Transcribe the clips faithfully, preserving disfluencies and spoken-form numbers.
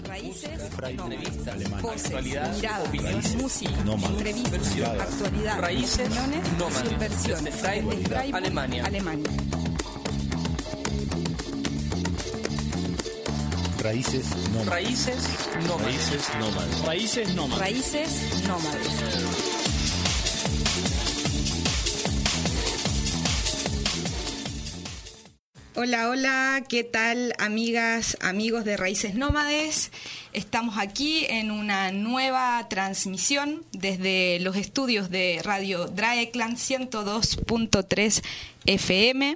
Raíces, entrevistas, voces, actualidad, miradas, opiniones, música, nómadas, entrevistas, actualidad, Raíces, opiniones, nómadas, subversiones, desde Freiburg, desde Freiburg, Alemania. Alemania. Raíces nómadas. Raíces nómadas. Raíces nómadas. Raíces nómadas. Raíces nómades. Hola, hola, ¿qué tal amigas, amigos de Raíces Nómades? Estamos aquí en una nueva transmisión desde los estudios de Radio Dreieckland ciento dos punto tres F M.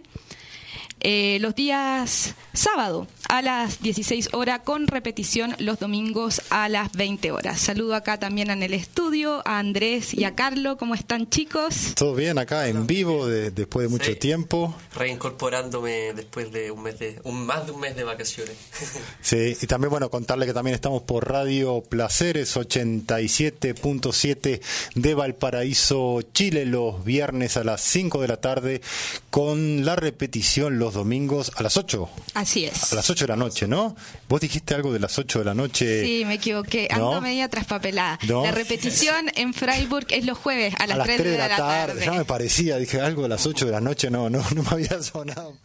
Eh, los días sábado a las dieciséis horas con repetición los domingos a las veinte horas. Saludo acá también en el estudio a Andrés y a Carlos. ¿Cómo están, chicos? Todo bien acá en vivo de, después de mucho Sí. tiempo. Reincorporándome después de un mes de un más de un mes de vacaciones. Sí, y también bueno, contarle que también estamos por Radio Placeres ochenta y siete punto siete de Valparaíso, Chile, los viernes a las cinco de la tarde con la repetición los domingos a las ocho. Así es. A las ocho de la noche, ¿no? Vos dijiste algo de las ocho de la noche. Sí, me equivoqué. ¿No? Ando media traspapelada. ¿No? La repetición en Freiburg es los jueves a las, a las tres de la tarde. Ya me parecía, dije algo de las ocho de la noche, no, no, no me había sonado.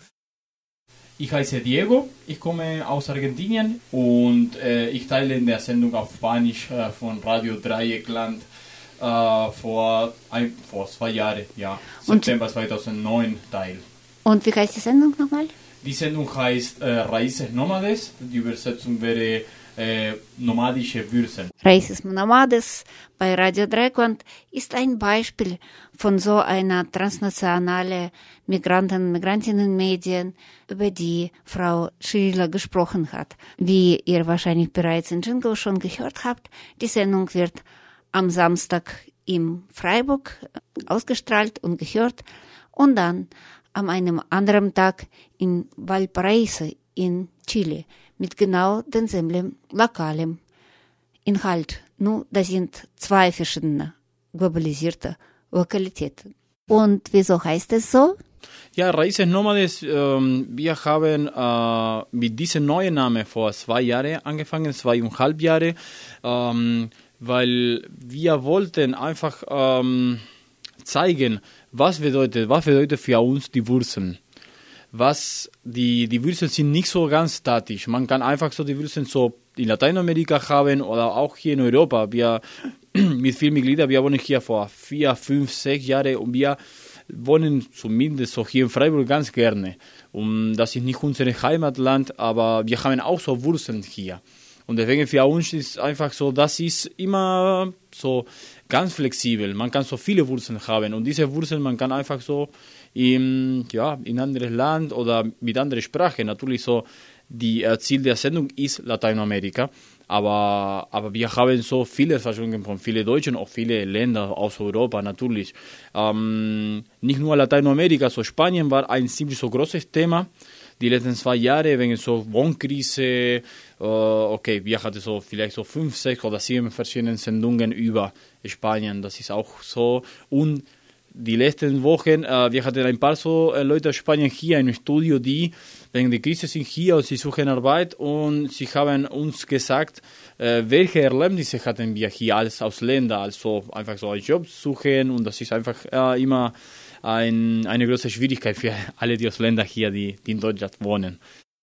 Ich heiße Diego, ich komme aus Argentinien und äh, ich teile in der Sendung auf Spanisch äh, von Radio Dreieckland äh, vor, ein, vor zwei Jahren, ja, Und- September zweitausendneun teil. Und wie heißt die Sendung nochmal? Die Sendung heißt äh, Raíces Nómades, die Übersetzung wäre äh, nomadische Würzen. Raíces Nomades bei Radio Dreieckland ist ein Beispiel von so einer transnationalen Migranten- und Migrantinnenmedien, über die Frau Schiller gesprochen hat. Wie ihr wahrscheinlich bereits in Jingle schon gehört habt, die Sendung wird am Samstag in Freiburg ausgestrahlt und gehört und dann an einem anderen Tag in Valparaíso in Chile mit genau denselben lokalen Inhalt. Nur das sind zwei verschiedene globalisierte Lokalitäten. Und wieso heißt es so? Ja, Raíces Nómades, ähm, wir haben äh, mit diesem neuen Namen vor zwei Jahren angefangen, zweieinhalb Jahre, ähm, weil wir wollten einfach ähm, zeigen, was bedeutet, was bedeutet für uns die Wurzeln. Was die, die Wurzeln sind nicht so ganz statisch. Man kann einfach so die Wurzeln so in Lateinamerika haben oder auch hier in Europa. Wir mit vielen Mitgliedern, wir wohnen hier vor vier, fünf, sechs Jahren und wir wohnen zumindest so hier in Freiburg ganz gerne. Und das ist nicht unser Heimatland, aber wir haben auch so Wurzeln hier. Und deswegen für uns ist einfach so, das ist immer so ganz flexibel. Man kann so viele Wurzeln haben und diese Wurzeln, man kann einfach so in, ja, in ein anderes Land oder mit anderer Sprache. Natürlich so, die äh, Ziel der Sendung ist Lateinamerika, aber, aber wir haben so viele Verschwörungen von vielen Deutschen, auch viele Länder aus Europa natürlich. Ähm, nicht nur Lateinamerika, so Spanien war ein ziemlich so großes Thema. Die letzten zwei Jahre wegen so Wohnkrise, äh, okay, wir hatten so vielleicht so fünf, sechs oder sieben verschiedene Sendungen über Spanien, das ist auch so. Und die letzten Wochen, äh, wir hatten ein paar so äh, Leute aus Spanien hier im Studio, die wegen der Krise sind hier und sie suchen Arbeit und sie haben uns gesagt, äh, welche Erlebnisse hatten wir hier als Ausländer, also einfach so einen Job suchen und das ist einfach äh, immer ein, eine große Schwierigkeit für alle die Ausländer hier, die, die in Deutschland wohnen.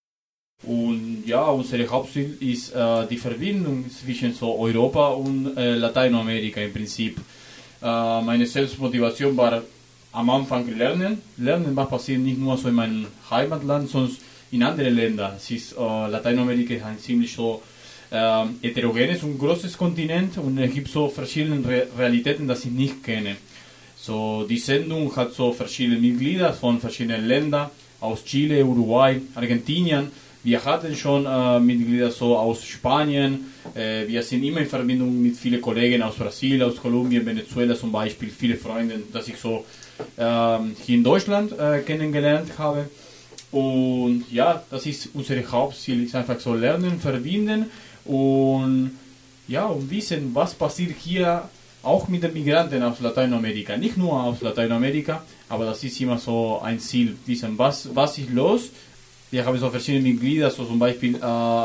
Und ja, unser Hauptziel ist äh, die Verbindung zwischen so Europa und äh, Lateinamerika im Prinzip. Äh, meine Selbstmotivation war am Anfang lernen. Lernen, was passiert nicht nur so in meinem Heimatland, sondern in anderen Ländern. Es ist, äh, Lateinamerika ist ein ziemlich so äh, heterogenes und großes Kontinent und es gibt so verschiedene Re- Realitäten, die ich nicht kenne. So, die Sendung hat so verschiedene Mitglieder von verschiedenen Ländern, aus Chile, Uruguay, Argentinien. Wir hatten schon äh, Mitglieder so aus Spanien. Äh, wir sind immer in Verbindung mit vielen Kollegen aus Brasilien, aus Kolumbien, Venezuela zum Beispiel, viele Freunde, die ich so äh, hier in Deutschland äh, kennengelernt habe. Und ja, das ist unser Hauptziel, ist einfach so lernen, verbinden und ja, und wissen, was passiert hier auch mit den Migranten aus Lateinamerika. Nicht nur aus Lateinamerika, aber das ist immer so ein Ziel, wissen, was, was ist los. Wir haben so verschiedene Mitglieder, so zum Beispiel äh,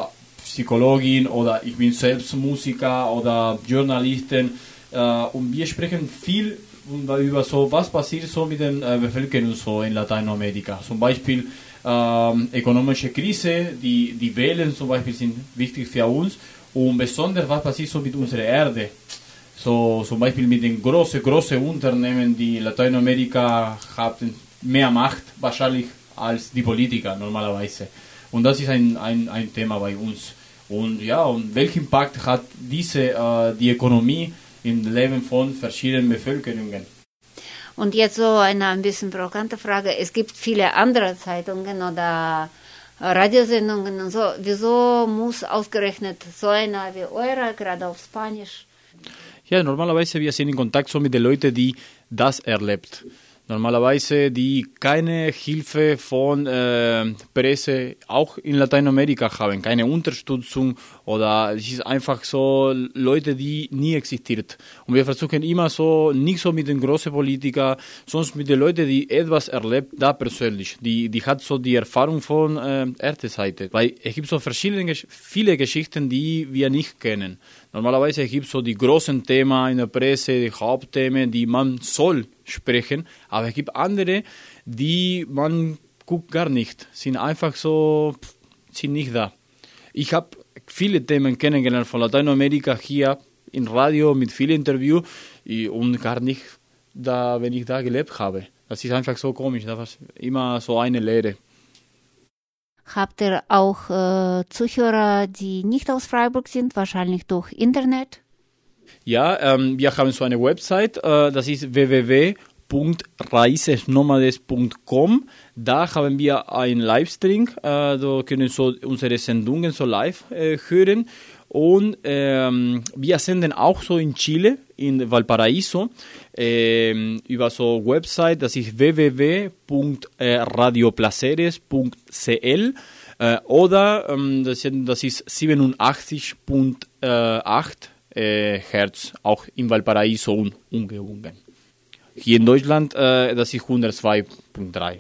Psychologin oder ich bin selbst Musiker oder Journalistin äh, und wir sprechen viel über so, was passiert so mit der äh, Bevölkerung so in Lateinamerika. Zum Beispiel ähm, ökonomische Krise, die, die Wahlen zum Beispiel sind wichtig für uns und besonders was passiert so mit unserer Erde. So zum Beispiel mit den großen, großen Unternehmen, die Lateinamerika haben mehr Macht wahrscheinlich als die Politiker normalerweise. Und das ist ein, ein, ein Thema bei uns. Und ja, und welchen Impact hat diese, äh, die Ökonomie im Leben von verschiedenen Bevölkerungen? Und jetzt so eine ein bisschen provokante Frage. Es gibt viele andere Zeitungen oder Radiosendungen und so. Wieso muss ausgerechnet so eine wie eure, gerade auf Spanisch? Ja, normalerweise wir sind in Kontakt so mit den Leuten, die das erlebt. Normalerweise, die keine Hilfe von äh, Presse auch in Lateinamerika haben, keine Unterstützung oder es ist einfach so Leute, die nie existiert. Und wir versuchen immer so, nicht so mit den großen Politikern, sondern mit den Leuten, die etwas erlebt, da persönlich. Die, die hat so die Erfahrung von äh, Erdenseite. Weil es gibt so verschiedene, viele Geschichten, die wir nicht kennen. Normalerweise gibt es so die großen Themen in der Presse, die Hauptthemen, die man soll sprechen, aber es gibt andere, die man guckt gar nicht, sind einfach so, sind nicht da. Ich habe viele Themen kennengelernt von Lateinamerika hier im Radio mit vielen Interviews und gar nicht, da, wenn ich da gelebt habe. Das ist einfach so komisch, das war immer so eine Lehre. Habt ihr auch äh, Zuhörer, die nicht aus Freiburg sind, wahrscheinlich durch Internet? Ja, ähm, wir haben so eine Website, äh, das ist w w w punkt raicesnomades punkt com. Da haben wir einen Livestream, äh, da können so unsere Sendungen so live äh, hören. Und ähm, wir senden auch so in Chile, in Valparaíso, ähm, über so Website, das ist w w w punkt radioplaceres punkt c l äh, oder ähm, das, das ist siebenundachtzig Komma acht äh, Hertz, auch in Valparaíso und Umgebungen. Hier in Deutschland, äh, das ist hundertzwei Komma drei.